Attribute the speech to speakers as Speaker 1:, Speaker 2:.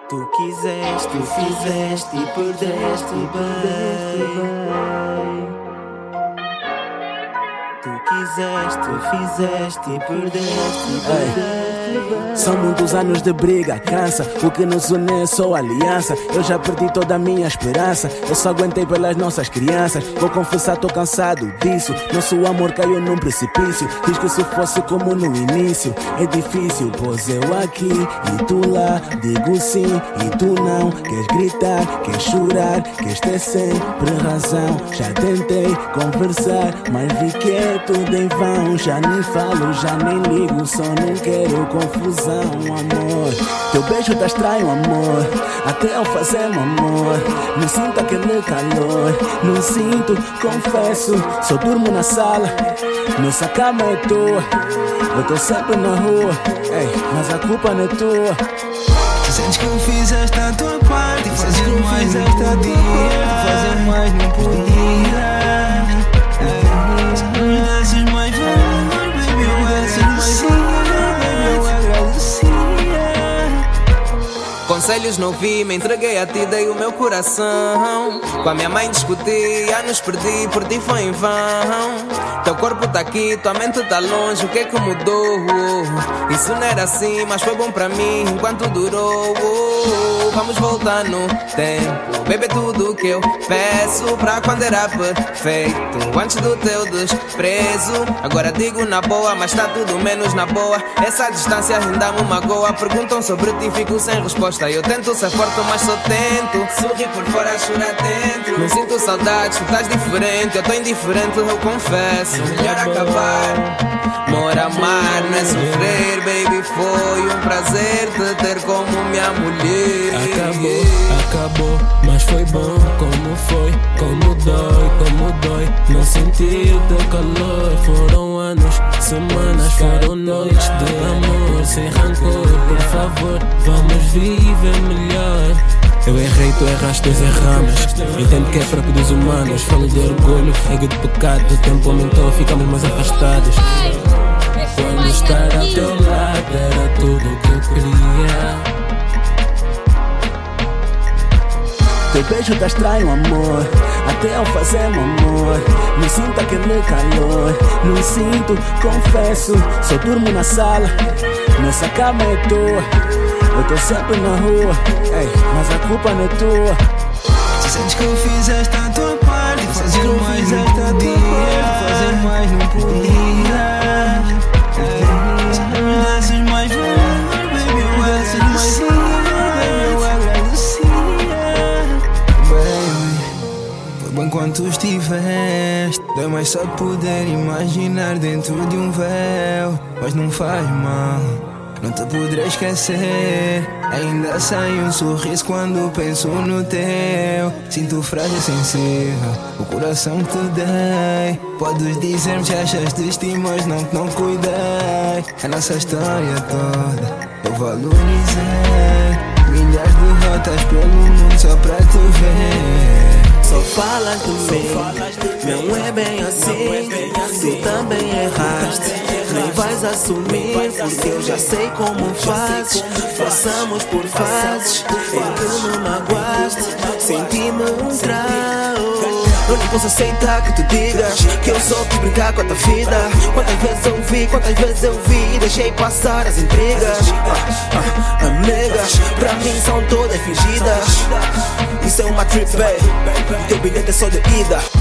Speaker 1: Tu quiseste, tu fizeste e perdeste bem. Tu quiseste, tu fizeste e perdeste bem.
Speaker 2: São muitos anos de briga, cansa. O que nos une é só aliança. Eu já perdi toda a minha esperança. Eu só aguentei pelas nossas crianças. Vou confessar, tô cansado disso. Nosso amor caiu num precipício. Diz que se fosse como no início. É difícil, pois eu aqui e tu lá. Digo sim e tu não. Queres gritar, queres chorar, queres ter sempre razão. Já tentei conversar, mas vi que é tudo em vão. Já nem falo, já nem ligo, só não quero confusão, amor. Teu beijo tá estranho, amor. Até ao fazer amor, não sinto aquele calor. Não sinto, confesso. Só durmo na sala, nossa cama é tua. Eu tô sempre na rua, mas a culpa não é tua.
Speaker 3: Sentes que eu fiz esta tua parte. Fazer mais esta dia, fazer mais não podia. Desses mais valor, baby, eu agradecia.
Speaker 4: Conselhos não vi, me entreguei a ti, dei o meu coração. Com a minha mãe discuti, anos perdi, por ti foi em vão. Teu corpo tá aqui, tua mente tá longe, o que é que mudou? Isso não era assim, mas foi bom pra mim enquanto durou. Vamos voltar no tempo, baby, tudo que eu peço pra quando era perfeito, antes do teu desprezo. Agora digo na boa, mas tá tudo menos na boa. Essa distância ainda me magoa. Perguntam sobre ti, fico sem resposta. Eu tento ser forte, mas só tento sorrir por fora, chorar dentro. Não sinto saudades, tu estás diferente. Eu tô indiferente, eu confesso. Melhor acabar. Amor, amar, não é sofrer, baby. Foi um prazer te ter como minha mulher.
Speaker 2: Acabou, mas foi bom. Como foi, como dói. Não senti o teu calor. Foram anos, semanas, foram noites de amor. Sem rancor, por favor, vamos viver melhor. Eu errei, tu erraste, nós erramos. Entendo que é próprio dos humanos. Falo de orgulho, ego de pecado. O tempo aumentou, ficamos mais afastados. Quando estar ao teu lado era tudo que eu queria. Teu beijo tá estranho, amor. Até ao fazer amor, não sinto aquele calor. Não sinto, confesso. Só durmo na sala, nossa cama é tua. Eu tô sempre na rua, mas a culpa não é tua.
Speaker 3: Sentes que eu fiz esta tua parte. Fazer mais esta dia, fazer mais não podia. Desses mais valor, baby, eu agradecia. Baby, foi bom quando estiveste. Dói mais só poder imaginar dentro de um véu. Mas não faz mal, não te poderei esquecer. Ainda sai um sorriso quando penso no teu. Sinto frágil e sensível, o coração que te dei. Podes dizer-me que achas de estima, mas não cuidei. A nossa história toda eu valorizei. Milhares de rotas pelo mundo só pra te ver.
Speaker 1: Só falas de mim, não é bem assim. Tu também erraste, nem vais assumir, porque eu já sei como fazes. Passamos por fases em que me magoaste, senti-me um trauma. Eu nem posso aceitar que tu digas que eu só quis brincar com a tua vida. Quantas vezes eu vi, quantas vezes eu vi, deixei passar as intrigas. Amigas, pra mim são todas fingidas. Isso é uma trip, babe. Teu bilhete é só de ida.